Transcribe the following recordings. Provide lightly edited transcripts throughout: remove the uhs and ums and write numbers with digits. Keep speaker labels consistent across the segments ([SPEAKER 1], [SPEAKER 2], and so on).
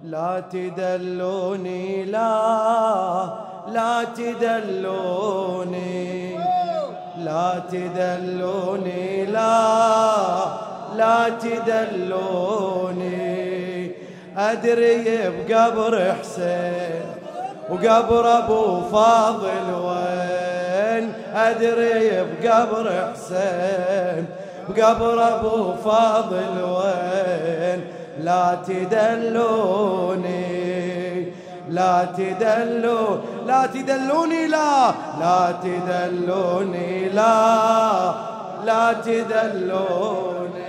[SPEAKER 1] لا تدلوني لا تدلوني لا تدلوني لا تدلوني أدري بقبر حسين وقبر أبو فاضل وين أدري بقبر حسين وقبر أبو فاضل وين لا تدلوني لا تدلوني لا تدلوني لا تدلوني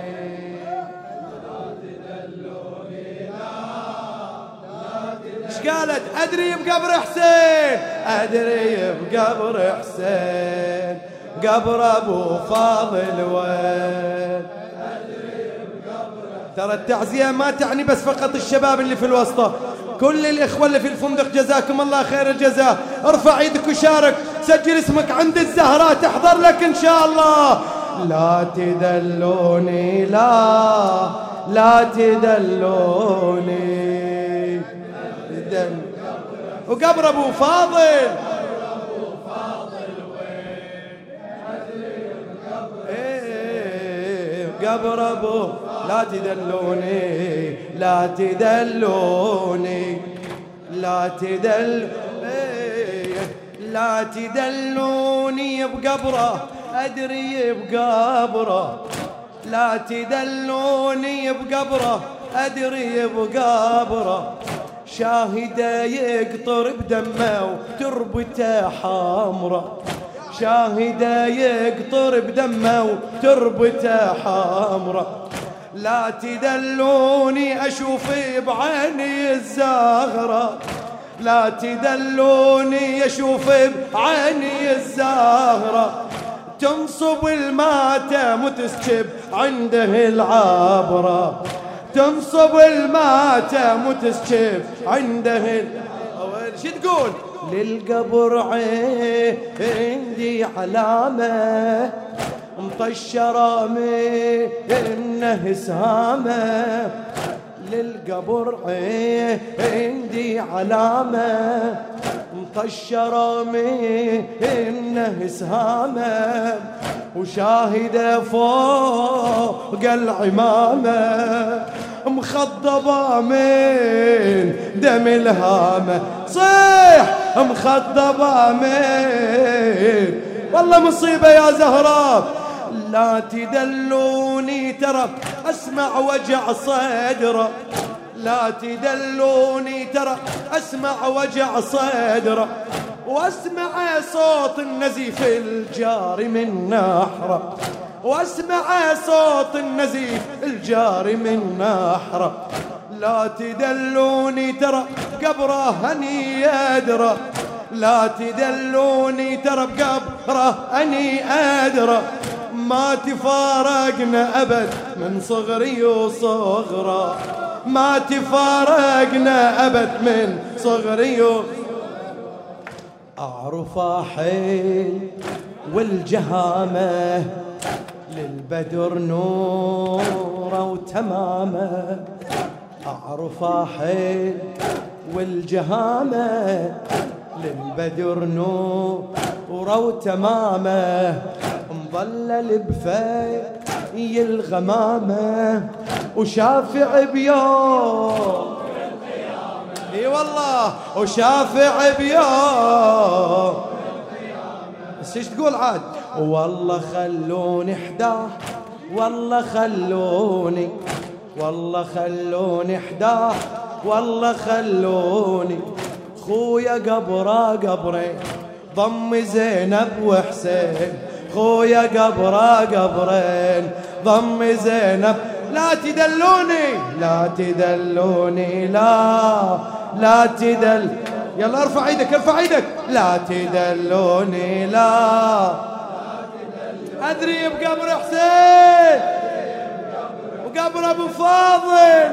[SPEAKER 1] ايش قالت؟ أدري بقبر حسين أدري بقبر حسين قبر أبو فاضل وين. ترى التعزية ما تعني بس فقط الشباب اللي في الوسطى، كل الإخوة اللي في الفندق جزاكم الله خير الجزاء. ارفع ايدك وشارك، سجل اسمك عند الزهراء تحضر لك إن شاء الله. لا تدلوني لا تدلوني وقبر أبو فاضل قبر أبو لا تدلوني لا تدلوني لا تدلوني بقبره أدري بقبره لا تدلوني بقبره أدري بقبره شاهده يقطر بدمه وتربته حمره شاهده يقطر بدمه وتربته حمره لا تدلوني أشوف بعيني الزهرة لا تدلوني أشوف بعيني الزهرة تنصب الماتم وتسكب عنده العبرة تنصب الماتم وتسكب عنده شو تقول؟ للقبر عندي علامة مطشرة منه سهامة للقبر عندي علامة مطشرة منه سهامة وشاهدة فوق العمامة مخضبة من دم الهامة صيح مخضبة من والله مصيبة يا زهراء. لا تدلوني ترى أسمع وجع صدره لا تدلوني ترى أسمع وجع صدره وأسمع صوت النزيف الجاري من نحره وأسمع صوت النزيف الجاري من نحره لا تدلوني ترى قبره هني يدرى لا تدلوني ترى بقبره أني أدرى ما تفارقنا أبد من صغري وصغرى ما تفارقنا أبد من صغري أعرف حيل والجهامة للبدر نوره وتمامه أعرف حيل والجهامة للبدر نوره وتمامه مظلل بفي الغمامة وشافع بيوم اي والله وشافع بيوم بس ايش تقول عاد والله خلوني احداه والله خلوني احداه والله خلوني خويا قبري ضم زينب وحسين خويا قبرين ضم زينب لا تدلوني لا تدل يلا ارفع ايدك لا تدلوني لا أدري بقبر حسين وقبر أبو فاضل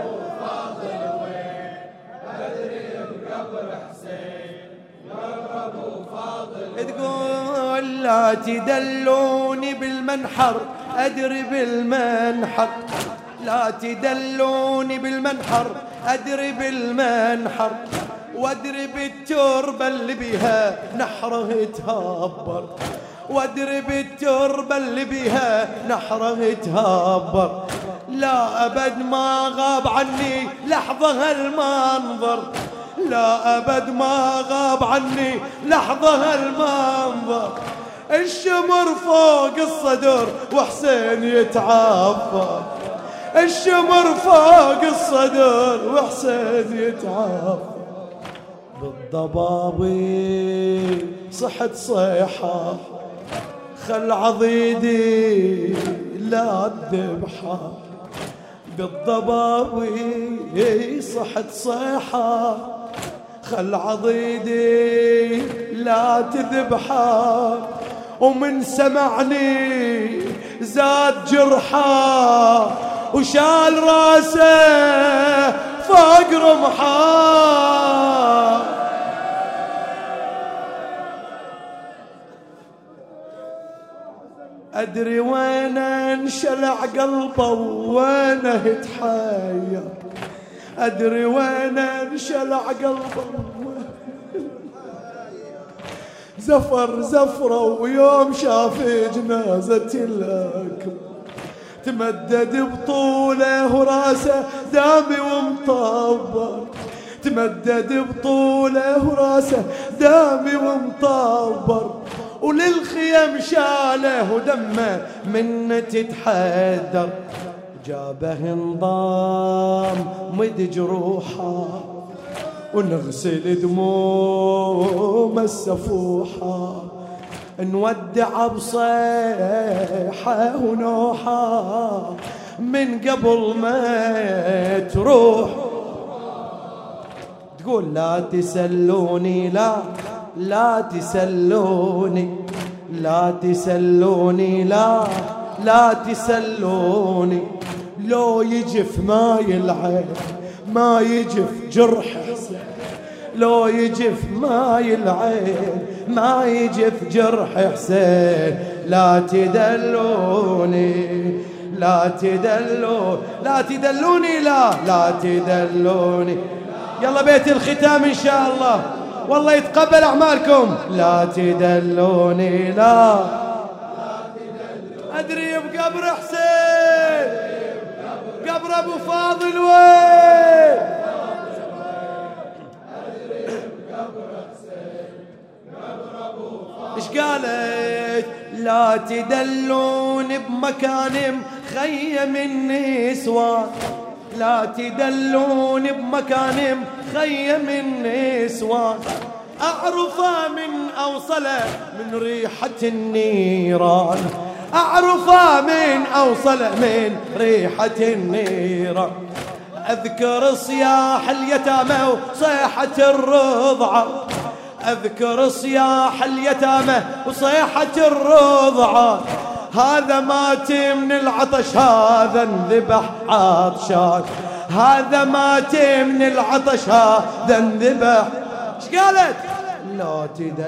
[SPEAKER 1] تقول لا تدلوني بالمنحر أدري بالمنحر لا تدلوني بالمنحر أدري بالمنحر وأدري بالتربة اللي بيها نحره يتهبر، وأدري بالتربة اللي بيها نحره يتهبر. لا أبد ما غاب عني لحظة هالمنظر، لا أبد ما غاب عني لحظة هالمنظر. الشمر فوق الصدر وحسين يتعفر، الشمر فوق الصدر وحسين يتعفر. بالضبابي صحت صيحة خل عضيدي لا الذبحة، بالضبابي صحت صيحة خل عضيدي لا تذبحه. ومن سمعني زاد جرحه وشال راسه فوق رمحه. أدري وين انشلع قلبه وينه يتحير، أدري وين انشلع قلبه زفر زفرة ويوم شاف جنازة الأكبر تمدد بطوله وراسه دامي ومطبر، تمدد بطوله وراسه دامي ومطبر. وللخيم شاله ودمه منه تتحدر، جابه انضام مد جروحه ونغسل دموم السفوحة، نودع بصيحة ونوحة من قبل ما تروح. تقول لا تسلوني لا لا تسلوني، لا تسلوني لا لا تسلوني. لو يجف ماي العين ما يجف جرح حسين، لو يجف ماي العين ما يجف جرح حسين. لا تدلوني لا تدلوني لا تدلوني لا لا تدلوني. يلا بيت الختام إن شاء الله، والله يتقبل أعمالكم. لا تدلوني لا أدري بقبر حسين قبر أبو فاضل وين، إيش قالت؟ لا تدلون بمكان مخيم النسوان، لا تدلون بمكان مخيم النسوان. أعرفه من أوصله من ريحة النيران، أعرفه من أوصله من ريحة النيران. أذكر صياح اليتامى وصيحة الرضعة، أذكر صياح اليتامى وصيحة الرضعة. هذا مات من العطش هذا انذبح عطشان، هذا مات من العطش هذا انذبح. ايش قالت؟ لا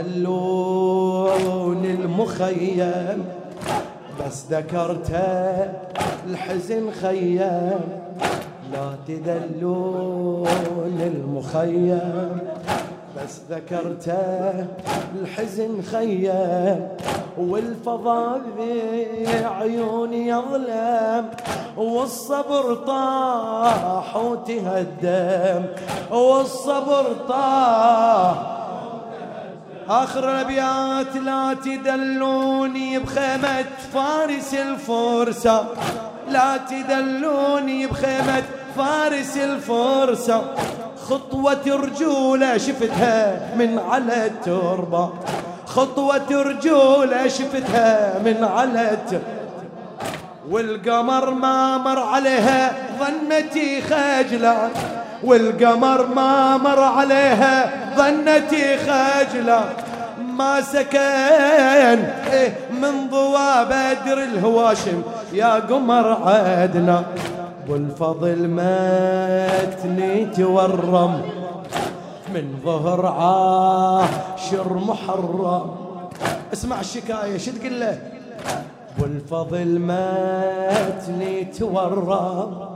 [SPEAKER 1] تدلون المخيم بس ذكرته الحزن خيم، لا تدلون المخيم بس ذكرته الحزن خيم. والفضاء بعيوني يظلم والصبر طاح وتهدم، والصبر طاح. آخر الأبيات لا تدلوني بخيمة فارس الفرسة، لا تدلوني بخيمة فارس الفرسة. خطوة رجولة شفتها من على التربة، خطوة رجولة شفتها من على التربة. والقمر ما مر عليها ظنتي خجلة، والقمر ما مر عليها ظنتي خجلة. ما سكن من ضوى بدر الهواشم يا قمر عدنا. والفضل ماتني تورم من ظهر عاشر محرم. اسمع الشكاية شو تقول له؟ والفضل ماتني تورم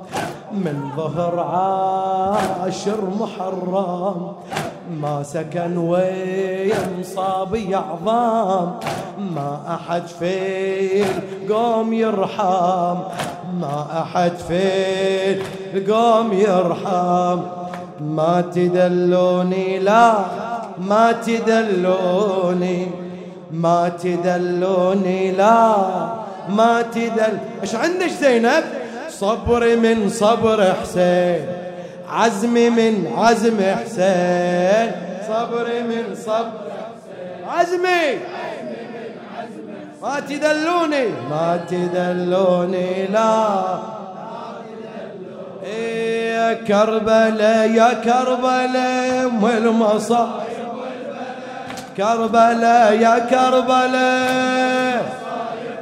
[SPEAKER 1] من ظهر عاشر محرم ما سكن ويا مصابي عظام، ما أحد في القوم يرحم، ما أحد في القوم يرحم. ما تدلوني لا ما تدلوني، ما تدلوني لا ما تدل. ايش عندك زينب؟ صبري من صبر حسين، عزمي من عزم حسين، صبري من صبر عزمي، ما تدلوني ما تدلوني لا. يا كربلاء يا كربلاء ام المصايب، كربلاء يا كربلاء،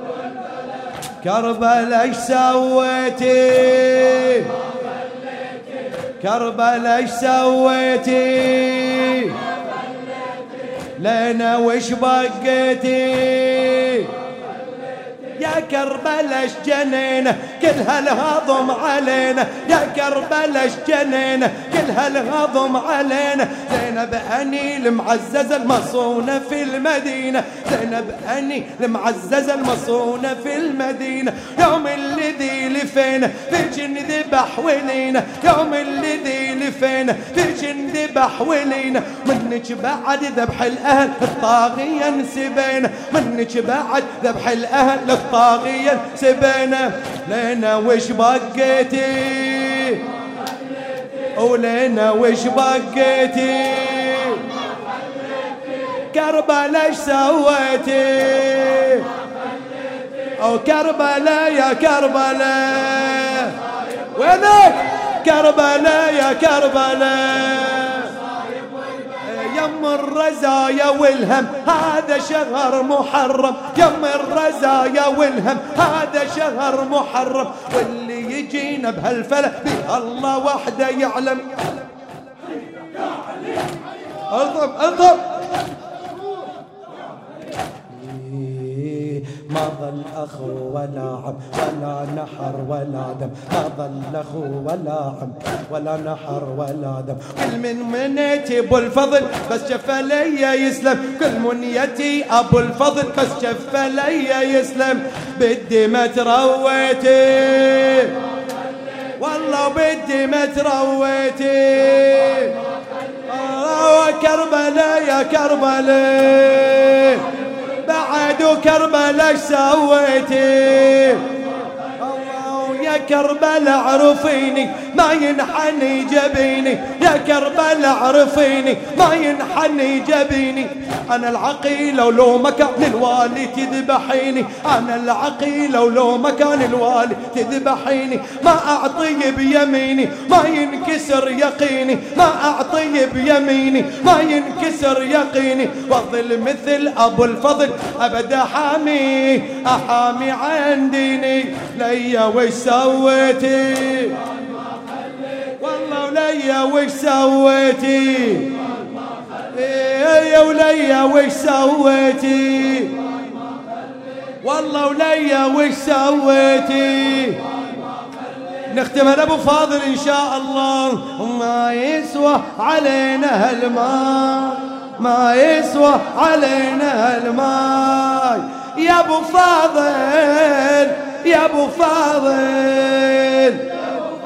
[SPEAKER 1] كربلاء ايش سويتي؟ كربلاء ايش سويتي؟ لنا وش بقيتي؟ يا كربلاء ايش جنينا كل هالهضم علينا، يا كربلاء ايش جنينا كل هالهضم علينا. زينب أني المعززة المصونة في المدينة، زينب أني المعززة المصونة في المدينة. يوم الذي لفينا في جن ذبح ولينا، يوم الذي لفينا في جن ذبح ولينا. منك بعد ذبح الأهل الطاغية نسبينا، منك بعد ذبح الأهل الطاغية سبينا. لنا وش بقيتي؟ ولنا وش بقيتي؟ كربلاء ايش سويتي؟ او كربلاء يا كربلاء وينك؟ كربلاء يا كربلاء يم الرزايا والهم هذا شهر محرم، يم الرزايا والهم هذا شهر محرم. واللي يجينا بهالفلا به الله وحده يعلم. اضرب اضرب. ما ظل أخو ولا عم ولا نحر ولا دم، ما ظل أخو ولا عم ولا نحر ولا دم. كل من منيتي أبو الفضل بس شف لي يسلم، كل منيتي أبو الفضل بس شف لي يسلم. بدي ما ترويتي والله بدي ما ترويتي. كربلاء يا كربلاء بعد كربلاء ايش سويتي؟ الله يا كربلاء عرفيني ما ينحني جبيني، يا كربلاء عرفيني ما ينحني جبيني. انا العقيله ولو مكان الوالي تذبحيني، انا العقيله ولو مكان الوالي تذبحيني. ما اعطي بيميني ما ينكسر يقيني، ما اعطي بيميني ما ينكسر يقيني. واظل مثل ابو الفضل ابدا حامي احامي عن ديني. ليا وش سويتي؟ والله وليا وش سويتي؟ يا وليا وش سويتي؟ والله وليا وش سويتي؟ نختمها ابو فاضل ان شاء الله. ما يسوى علينا هالماء، ما يسوى علينا هالماء. يا ابو فاضل يا ابو فاضل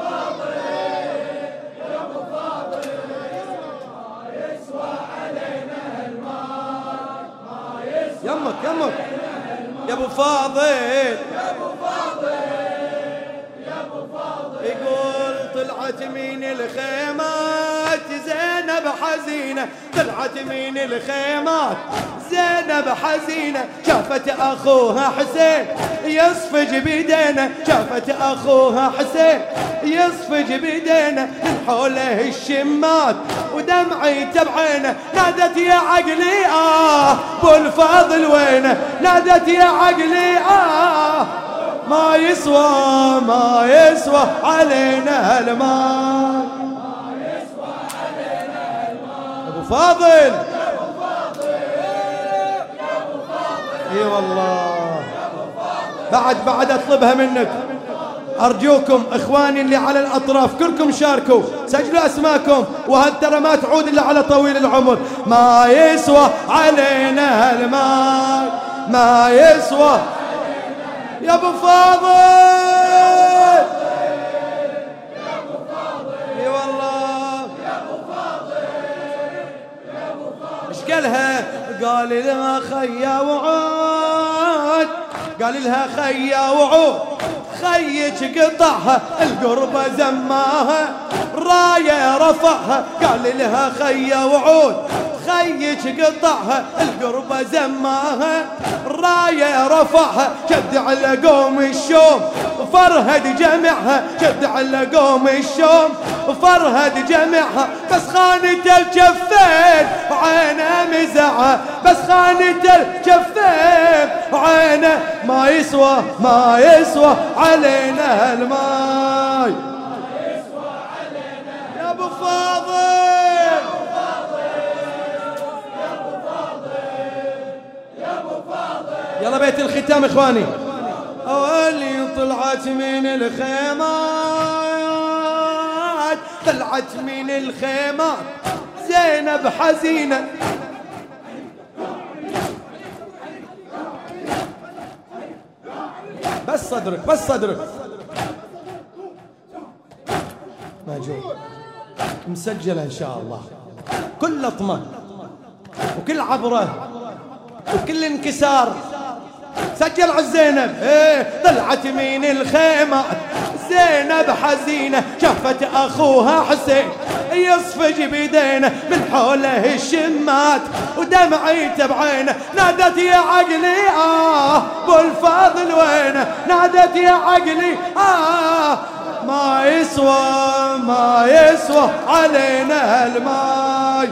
[SPEAKER 1] يمك يمك يا ابو فاضل يا ابو فاضل يا ابو فاضل. يقول طلعت من الخيمات زينب حزينة، طلعت من الخيمات زينب حزينة. شافت اخوها حسين يصفج بيدينا، شافت اخوها حسين يصفج بيدينا. من حوله الشمات ودمعي تبعينه. نادت يا عقلي ابو الفاضل وينه، نادت يا عقلي ما يسوى ما يسوى علينا هالمال، ما يسوى علينا هالمال. ابو فاضل يا ابو فاضل يا ابو فاضل. اي والله بعد اطلبها منك. أرجوكم إخواني اللي على الأطراف كلكم شاركوا، سجلوا أسماءكم، وهالترى ما تعود إلا على طويل العمر. ما يسوى علينا الماء، ما يسوى يا أبو فاضل،
[SPEAKER 2] يا أبو فاضل،
[SPEAKER 1] اي والله
[SPEAKER 2] يا أبو فاضل، يا أبو فاضل.
[SPEAKER 1] ايش قالها؟ قال لها خيا وعود، قال لها خيا وعود، خيك قطعها القربة زماها، راية رفعها. قال لها خيا وعود، خيك قطعها القربة زماها، راية رفعها. شد على قوم الشوم وفرهد جمعها، شد على قوم الشوم وفرهد جمعها. بس خانت الجفين وعينه مزعها، بس خانت الجفين وعينه. ما يسوى ما يسوى علينا الماي، يا ابو فاضل، يلا بيت الختام اخواني. اولي طلعت من الخيمات، طلعت من الخيمات زينب حزينة. بس صدرك بس صدرك، موجود مسجلة ان شاء الله، كل لطمة وكل عبرة وكل انكسار سجل على زينب. طلعت من الخيمة زينب حزينة، شافت اخوها حسين يصفج بيدينه، من حوله الشمات ودمعيته بعينه. نادت يا عقلي ابو الفاضل وينه، نادت يا عقلي ما يسوى ما يسوى علينا الماي،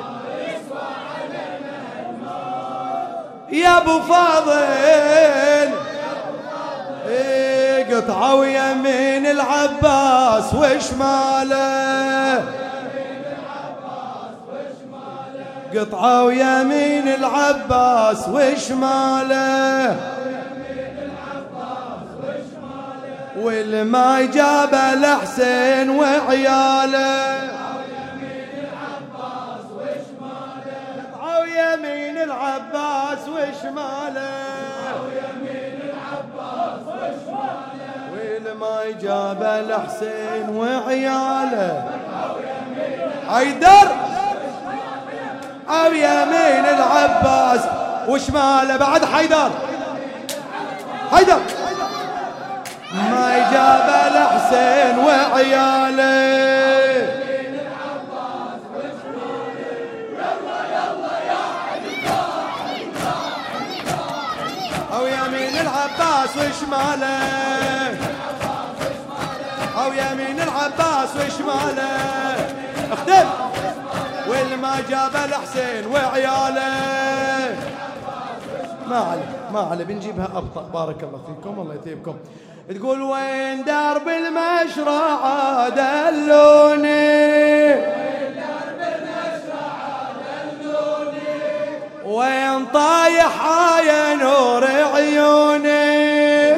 [SPEAKER 1] يا ابو فاضل. قطعوا يمين العباس وشماله، قطعوا يمين العباس وشماله، والما جاب الحسين وعياله. قطعوا يمين العباس وشماله، والما جاب الحسين وعياله. حيدر او يمين العباس وشماله بعد حيدر، حيدر ما جاب الحسين وعياله. او يمين العباس وشماله، او يمين العباس وشماله. اختم والما جاب الحسين وعياله. ما علي بنجيبها ابطأ. بارك الله فيكم الله يطيبكم. تقول وين درب المشرعة دلوني، وين طايح يا نور عيوني،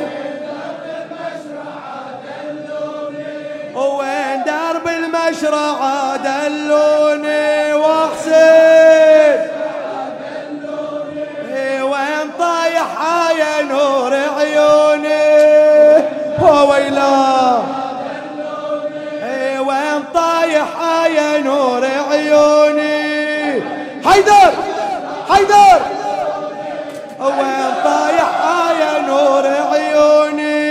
[SPEAKER 1] وين درب المشرعة دلوني، وحسين وين طايح يا نور عيوني، وويلا وين طايح يا نور عيوني. حيدر حيدر وين طايح يا نور عيوني.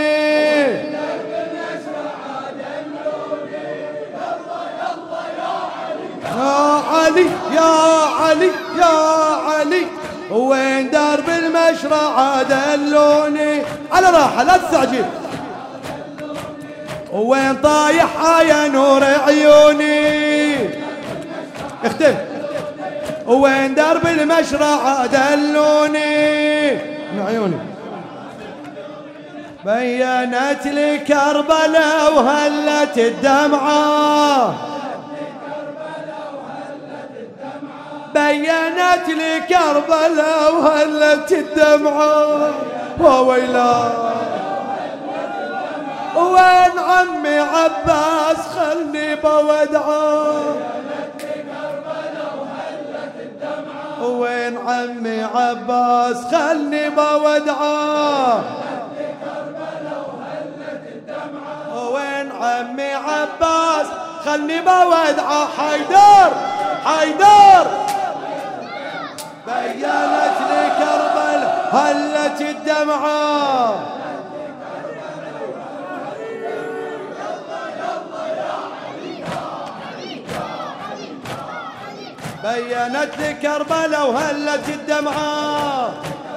[SPEAKER 1] يا علي يا علي يا علي، وين درب المشرعة دلوني. على راحة لا تستعجل. وين طايح يا نور عيوني. اختم وين درب المشرعة دلوني من عيوني. بينت لي كربلاء وهلت الدمعة، بينت لي كربلاء وهلت الدمعة، وويلا وين عمي عباس خلني بودعه وين عمي عباس خلني بودعه وين عمي عباس خلني بودعه حيدر حيدر بينت لي كربلاء هلت الدمعة بينت لي كربلاء وهلت الدمعة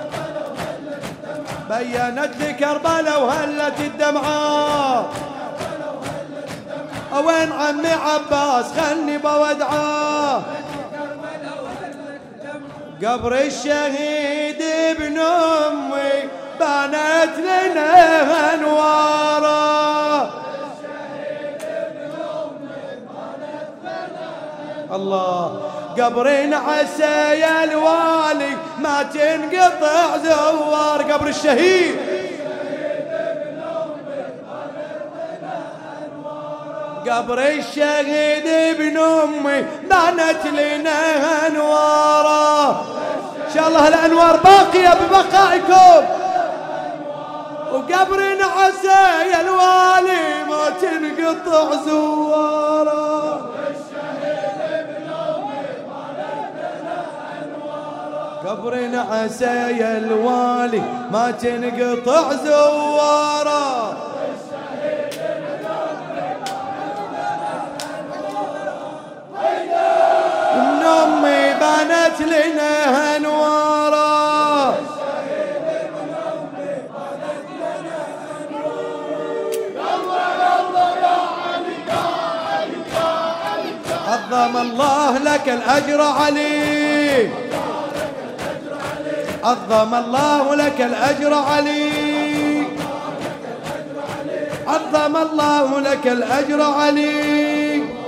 [SPEAKER 1] بينت لي كربلاء وهلت الدمعة وين عمي عباس خلني بودعه قبر الشهيد ابن امي بانت لنا انواره الله قبر عسى يا الوالي ما تنقطع زوار قبر الشهيد قبر الشهيد ابن امي بانت لنا انواره ان شاء الله الانوار باقيه ببقائكم وقبر عسى يا الوالي ما تنقطع زواره قبر عسى يا الوالي ما تنقطع زواره من امي بانت لنا انواره عظم الله لك الاجر علي عظم الله لك الأجر علي عظم الله لك الأجر علي